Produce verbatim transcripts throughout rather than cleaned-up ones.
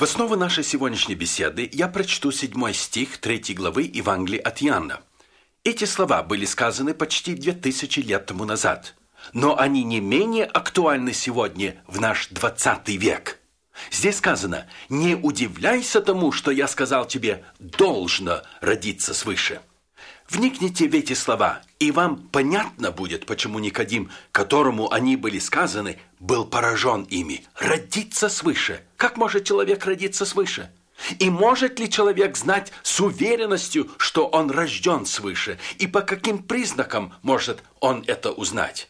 В основу нашей сегодняшней беседы я прочту седьмой стих третьей главы Евангелия от Иоанна. Эти слова были сказаны почти две тысячи лет тому назад, но они не менее актуальны сегодня, в наш двадцатый век. Здесь сказано: «Не удивляйся тому, что я сказал тебе, должно родиться свыше». Вникните в эти слова, и вам понятно будет, почему Никодим, которому они были сказаны, был поражен ими. Родиться свыше. Как может человек родиться свыше? И может ли человек знать с уверенностью, что он рожден свыше? И по каким признакам может он это узнать?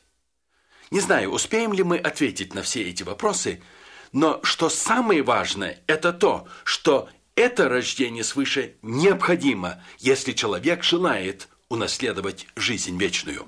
Не знаю, успеем ли мы ответить на все эти вопросы, но что самое важное, это то, что это рождение свыше необходимо, если человек желает унаследовать жизнь вечную.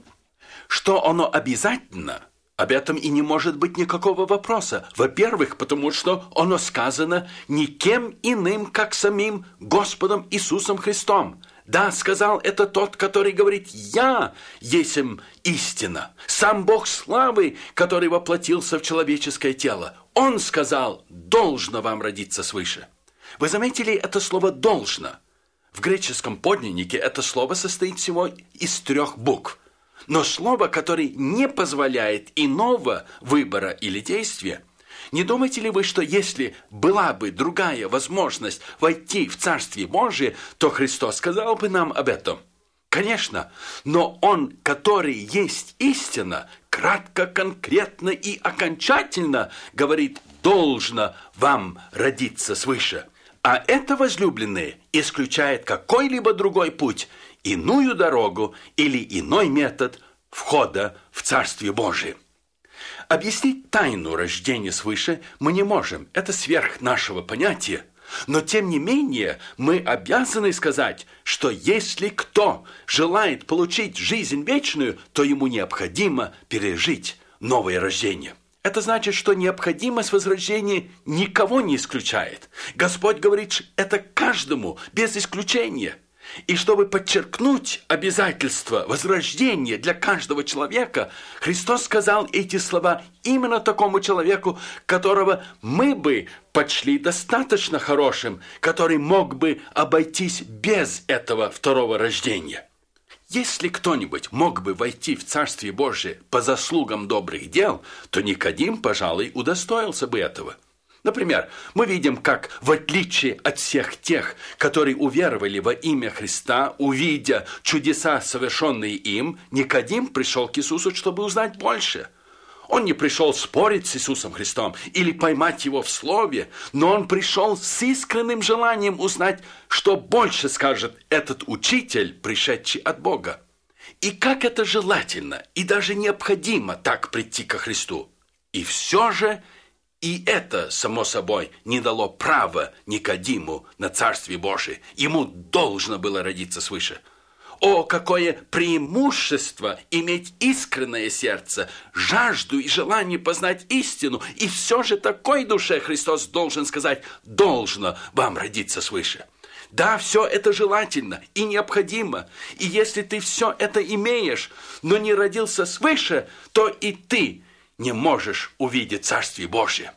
Что оно обязательно, об этом и не может быть никакого вопроса. Во-первых, потому что оно сказано никем иным, как самим Господом Иисусом Христом. Да, сказал это тот, который говорит: «Я есмь истина». Сам Бог славы, который воплотился в человеческое тело. Он сказал: «Должно вам родиться свыше». Вы заметили это слово «должно»? В греческом подлиннике это слово состоит всего из трех букв. Но слово, которое не позволяет иного выбора или действия. Не думаете ли вы, что если была бы другая возможность войти в Царствие Божие, то Христос сказал бы нам об этом? Конечно, но Он, который есть истина, кратко, конкретно и окончательно говорит: «Должно вам родиться свыше». А это, возлюбленные, исключает какой-либо другой путь, иную дорогу или иной метод входа в Царствие Божие. Объяснить тайну рождения свыше мы не можем, это сверх нашего понятия. Но тем не менее мы обязаны сказать, что если кто желает получить жизнь вечную, то ему необходимо пережить новое рождение. Это значит, что необходимость возрождения никого не исключает. Господь говорит это каждому, без исключения. И чтобы подчеркнуть обязательство возрождения для каждого человека, Христос сказал эти слова именно такому человеку, которого мы бы почли достаточно хорошим, который мог бы обойтись без этого второго рождения. Если кто-нибудь мог бы войти в Царствие Божие по заслугам добрых дел, то Никодим, пожалуй, удостоился бы этого. Например, мы видим, как, в отличие от всех тех, которые уверовали во имя Христа, увидя чудеса, совершенные им, Никодим пришел к Иисусу, чтобы узнать больше. Он не пришел спорить с Иисусом Христом или поймать его в слове, но он пришел с искренним желанием узнать, что больше скажет этот учитель, пришедший от Бога. И как это желательно и даже необходимо так прийти ко Христу. И все же и это, само собой, не дало права Никодиму на Царствие Божие. Ему должно было родиться свыше. О, какое преимущество иметь искреннее сердце, жажду и желание познать истину. И все же такой душе Христос должен сказать: «Должно вам родиться свыше». Да, все это желательно и необходимо. И если ты все это имеешь, но не родился свыше, то и ты не можешь увидеть Царствие Божие.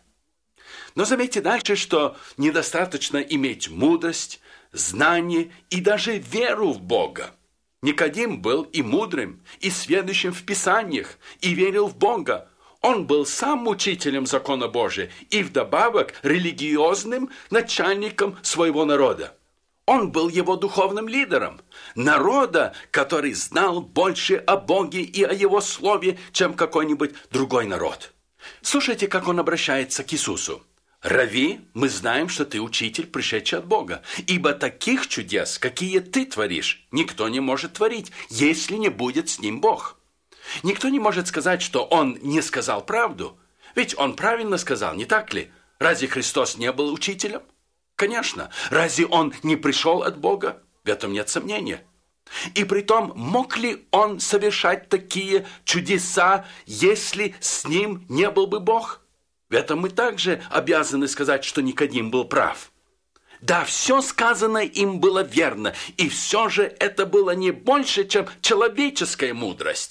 Но заметьте дальше, что недостаточно иметь мудрость, знание и даже веру в Бога. Никодим был и мудрым, и сведущим в Писаниях, и верил в Бога. Он был сам учителем закона Божия и вдобавок религиозным начальником своего народа. Он был его духовным лидером, народа, который знал больше о Боге и о Его Слове, чем какой-нибудь другой народ. Слушайте, как он обращается к Иисусу. «Рави, мы знаем, что ты учитель, пришедший от Бога, ибо таких чудес, какие ты творишь, никто не может творить, если не будет с ним Бог». Никто не может сказать, что он не сказал правду, ведь он правильно сказал, не так ли? Разве Христос не был учителем? Конечно. Разве он не пришел от Бога? В этом нет сомнения. И притом, мог ли он совершать такие чудеса, если с ним не был бы Бог? В этом мы также обязаны сказать, что Никодим был прав. Да, все сказанное им было верно, и все же это было не больше, чем человеческая мудрость.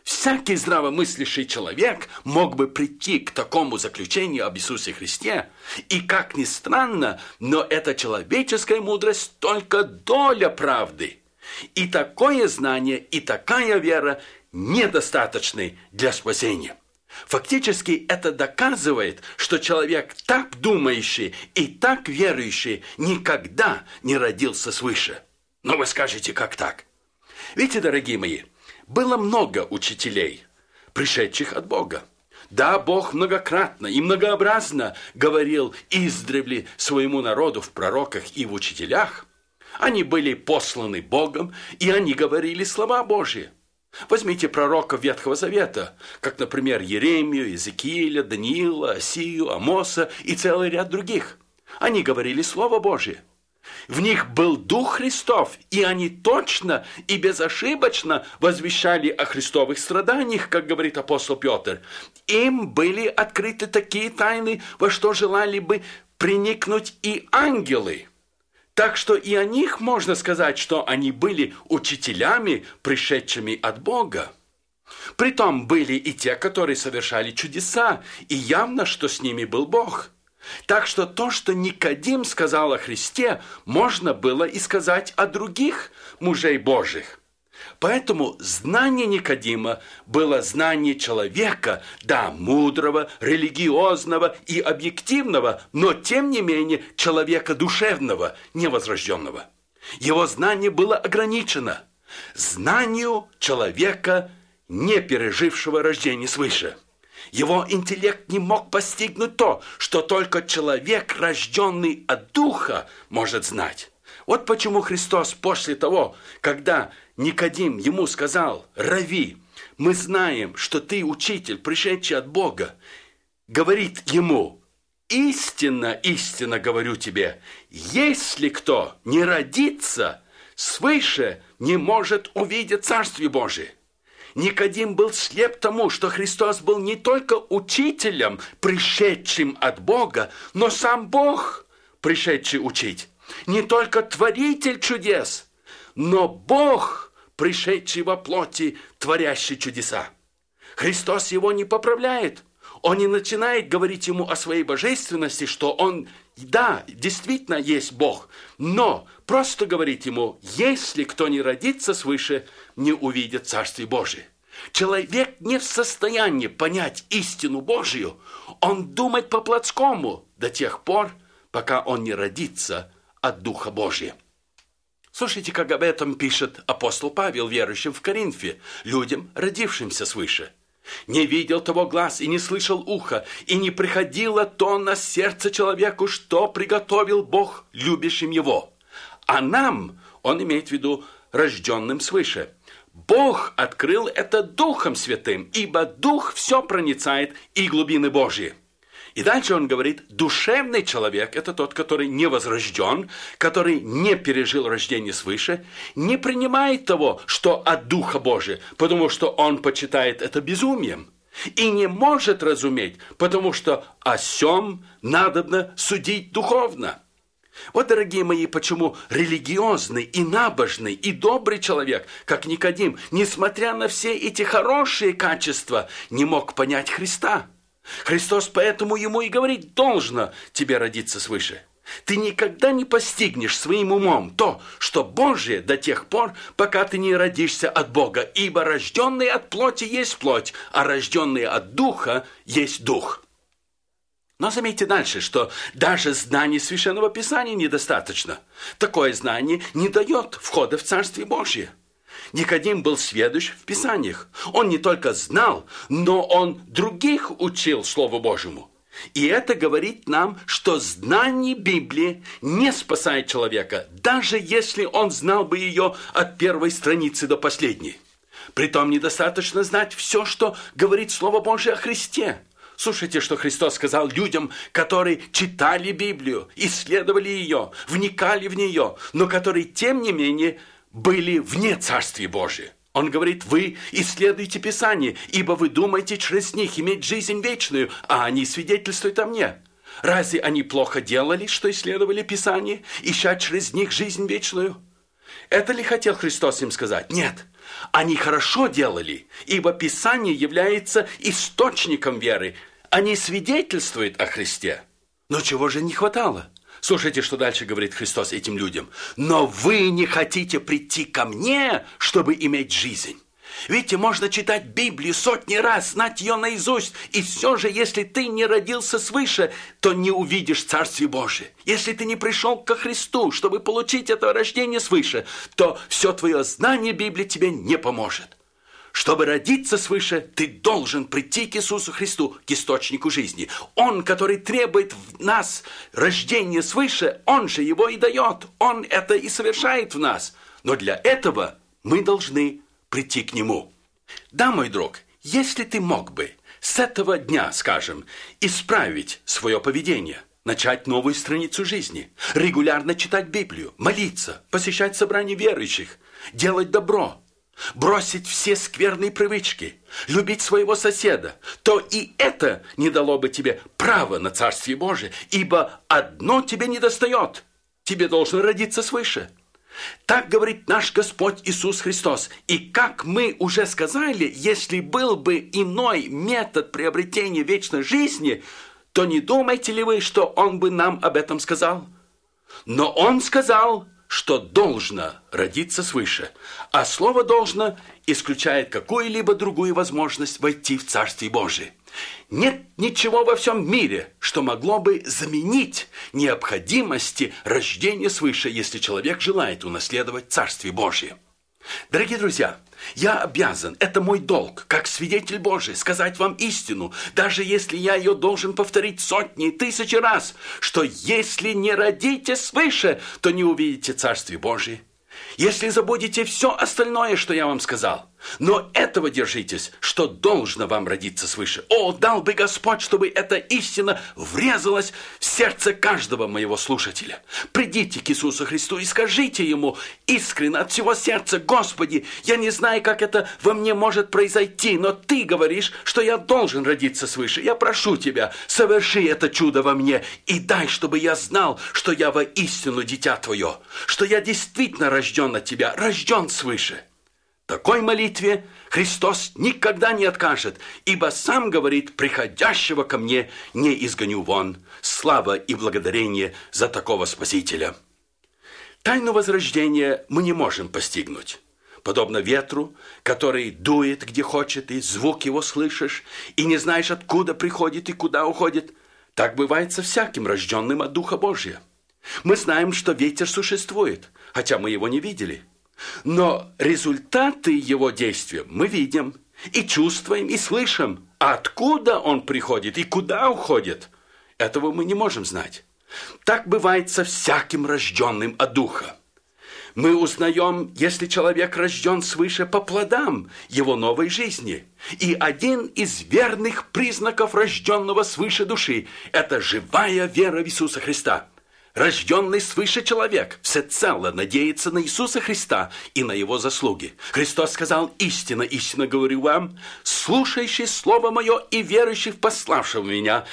Всякий здравомыслящий человек мог бы прийти к такому заключению об Иисусе Христе. И, как ни странно, но эта человеческая мудрость только доля правды. И такое знание, и такая вера недостаточны для спасения. Фактически это доказывает, что человек так думающий и так верующий никогда не родился свыше. Но вы скажете, как так? Видите, дорогие мои, было много учителей, пришедших от Бога. Да, Бог многократно и многообразно говорил издревле своему народу в пророках и в учителях. Они были посланы Богом, и они говорили слова Божьи. Возьмите пророков Ветхого Завета, как, например, Еремию, Иезекииля, Даниила, Осию, Амоса и целый ряд других. Они говорили Слово Божие. В них был Дух Христов, и они точно и безошибочно возвещали о христовых страданиях, как говорит апостол Петр. Им были открыты такие тайны, во что желали бы проникнуть и ангелы. Так что и о них можно сказать, что они были учителями, пришедшими от Бога. Притом были и те, которые совершали чудеса, и явно, что с ними был Бог. Так что то, что Никодим сказал о Христе, можно было и сказать о других мужей Божьих. Поэтому знание Никодима было знание человека, да, мудрого, религиозного и объективного, но тем не менее человека душевного, невозрожденного. Его знание было ограничено знанию человека, не пережившего рождение свыше. Его интеллект не мог постигнуть то, что только человек, рожденный от Духа, может знать. Вот почему Христос после того, когда Никодим ему сказал: «Рави, мы знаем, что ты учитель, пришедший от Бога», говорит ему: «Истинно, истинно говорю тебе, если кто не родится свыше, не может увидеть Царствие Божие». Никодим был слеп тому, что Христос был не только учителем, пришедшим от Бога, но сам Бог, пришедший учить. Не только творитель чудес, но Бог, пришедший во плоти, творящий чудеса. Христос его не поправляет. Он не начинает говорить ему о своей божественности, что он, да, действительно есть Бог, но просто говорит ему: если кто не родится свыше, не увидит Царствие Божие. Человек не в состоянии понять истину Божию, он думает по-плотскому до тех пор, пока он не родится от Духа Божия. Слушайте, как об этом пишет апостол Павел верующим в Коринфе, людям, родившимся свыше. «Не видел того глаз и не слышал ухо, и не приходило то на сердце человеку, что приготовил Бог любящим его. А нам, он имеет в виду рожденным свыше, Бог открыл это Духом Святым, ибо Дух все проницает и глубины Божьи». И дальше он говорит: душевный человек – это тот, который не возрожден, который не пережил рождение свыше, не принимает того, что от Духа Божия, потому что он почитает это безумием, и не может разуметь, потому что о сем надобно судить духовно. Вот, дорогие мои, почему религиозный и набожный и добрый человек, как Никодим, несмотря на все эти хорошие качества, не мог понять Христа. Христос поэтому ему и говорит: должно тебе родиться свыше. Ты никогда не постигнешь своим умом то, что Божие, до тех пор, пока ты не родишься от Бога, ибо рожденный от плоти есть плоть, а рожденный от Духа есть Дух. Но заметьте дальше, что даже знание Священного Писания недостаточно. Такое знание не дает входа в Царствие Божие. Никодим был сведущ в Писаниях. Он не только знал, но он других учил Слову Божьему. И это говорит нам, что знание Библии не спасает человека, даже если он знал бы ее от первой страницы до последней. Притом недостаточно знать все, что говорит Слово Божие о Христе. Слушайте, что Христос сказал людям, которые читали Библию, исследовали ее, вникали в нее, но которые, тем не менее, были вне Царствия Божия. Он говорит: вы исследуйте Писание, ибо вы думаете через них иметь жизнь вечную, а они свидетельствуют о мне. Разве они плохо делали, что исследовали Писание, ища через них жизнь вечную? Это ли хотел Христос им сказать? Нет. Они хорошо делали, ибо Писание является источником веры. Они свидетельствуют о Христе. Но чего же не хватало? Слушайте, что дальше говорит Христос этим людям. «Но вы не хотите прийти ко мне, чтобы иметь жизнь». Видите, можно читать Библию сотни раз, знать ее наизусть, и все же, если ты не родился свыше, то не увидишь Царствие Божие. Если ты не пришел ко Христу, чтобы получить это рождение свыше, то все твое знание Библии тебе не поможет. Чтобы родиться свыше, ты должен прийти к Иисусу Христу, к источнику жизни. Он, который требует в нас рождения свыше, Он же его и дает. Он это и совершает в нас. Но для этого мы должны прийти к Нему. Да, мой друг, если ты мог бы с этого дня, скажем, исправить свое поведение, начать новую страницу жизни, регулярно читать Библию, молиться, посещать собрания верующих, делать добро, бросить все скверные привычки, любить своего соседа, то и это не дало бы тебе права на Царствие Божие, ибо одно тебе недостает. Тебе должно родиться свыше. Так говорит наш Господь Иисус Христос. И как мы уже сказали, если был бы иной метод приобретения вечной жизни, то не думаете ли вы, что Он бы нам об этом сказал? Но Он сказал, что должно родиться свыше, а слово «должно» исключает какую-либо другую возможность войти в Царствие Божие. Нет ничего во всем мире, что могло бы заменить необходимости рождения свыше, если человек желает унаследовать Царствие Божие. Дорогие друзья, я обязан, это мой долг, как свидетель Божий, сказать вам истину, даже если я ее должен повторить сотни и тысячи раз, что если не родите свыше, то не увидите Царствие Божие. Если забудете все остальное, что я вам сказал, но этого держитесь, что должно вам родиться свыше. О, дал бы Господь, чтобы эта истина врезалась в сердце каждого моего слушателя. Придите к Иисусу Христу и скажите Ему искренне от всего сердца: Господи, я не знаю, как это во мне может произойти, но Ты говоришь, что я должен родиться свыше. Я прошу Тебя, соверши это чудо во мне и дай, чтобы я знал, что я воистину дитя Твое, что я действительно рожден от Тебя, рожден свыше. Такой молитве Христос никогда не откажет, ибо сам говорит: приходящего ко мне не изгоню вон. Слава и благодарение за такого Спасителя. Тайну возрождения мы не можем постигнуть. Подобно ветру, который дует где хочет, и звук его слышишь, и не знаешь, откуда приходит и куда уходит, так бывает со всяким рожденным от Духа Божия. Мы знаем, что ветер существует, хотя мы его не видели. Но результаты его действия мы видим, и чувствуем, и слышим. А откуда он приходит и куда уходит, этого мы не можем знать. Так бывает со всяким рожденным от Духа. Мы узнаем, если человек рожден свыше, по плодам его новой жизни. И один из верных признаков рожденного свыше души – это живая вера в Иисуса Христа. Рожденный свыше человек всецело надеется на Иисуса Христа и на Его заслуги. Христос сказал: истинно, истинно говорю вам, слушающий Слово Мое и верующий в пославшего Меня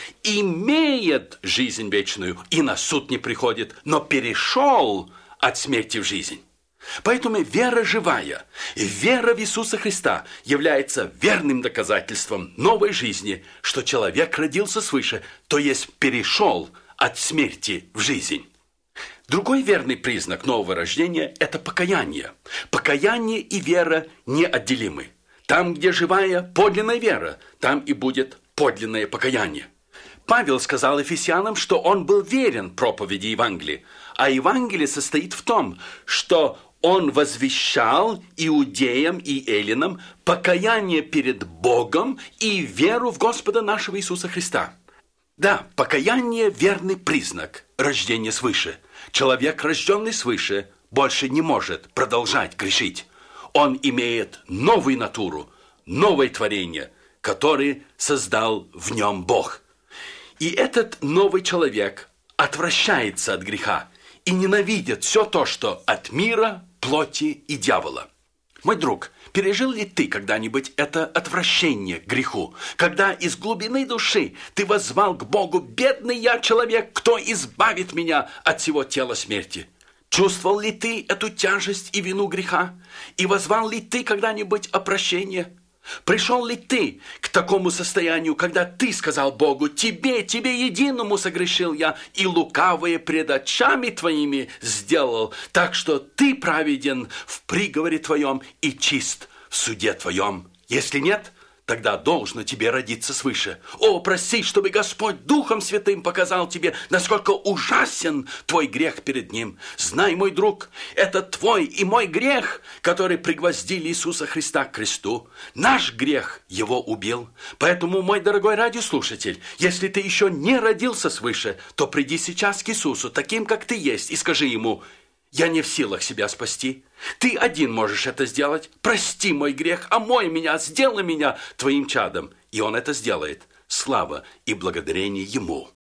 имеет жизнь вечную и на суд не приходит, но перешел от смерти в жизнь. Поэтому вера живая, вера в Иисуса Христа является верным доказательством новой жизни, что человек родился свыше, то есть перешел от смерти в жизнь. Другой верный признак нового рождения – это покаяние. Покаяние и вера неотделимы. Там, где живая подлинная вера, там и будет подлинное покаяние. Павел сказал Ефесянам, что он был верен проповеди Евангелия, а Евангелие состоит в том, что он возвещал иудеям и эллинам покаяние перед Богом и веру в Господа нашего Иисуса Христа. Да, покаяние – верный признак рождения свыше. Человек, рожденный свыше, больше не может продолжать грешить. Он имеет новую натуру, новое творение, которое создал в нем Бог. И этот новый человек отвращается от греха и ненавидит все то, что от мира, плоти и дьявола. Мой друг, пережил ли ты когда-нибудь это отвращение к греху, когда из глубины души ты воззвал к Богу: «Бедный я человек, кто избавит меня от всего тела смерти»? Чувствовал ли ты эту тяжесть и вину греха? И воззвал ли ты когда-нибудь о прощении? Пришел ли ты к такому состоянию, когда ты сказал Богу: «Тебе, тебе единому согрешил я, и лукавое пред очами твоими сделал, так что ты праведен в приговоре твоем и чист в суде твоем»? Если нет, тогда должно тебе родиться свыше. О, проси, чтобы Господь Духом Святым показал тебе, насколько ужасен твой грех перед Ним. Знай, мой друг, это твой и мой грех, который пригвоздили Иисуса Христа к кресту. Наш грех Его убил. Поэтому, мой дорогой радиослушатель, если ты еще не родился свыше, то приди сейчас к Иисусу, таким, как ты есть, и скажи Ему: «Я не в силах себя спасти. Ты один можешь это сделать. Прости мой грех, омой меня, сделай меня твоим чадом». И Он это сделает. Слава и благодарение Ему.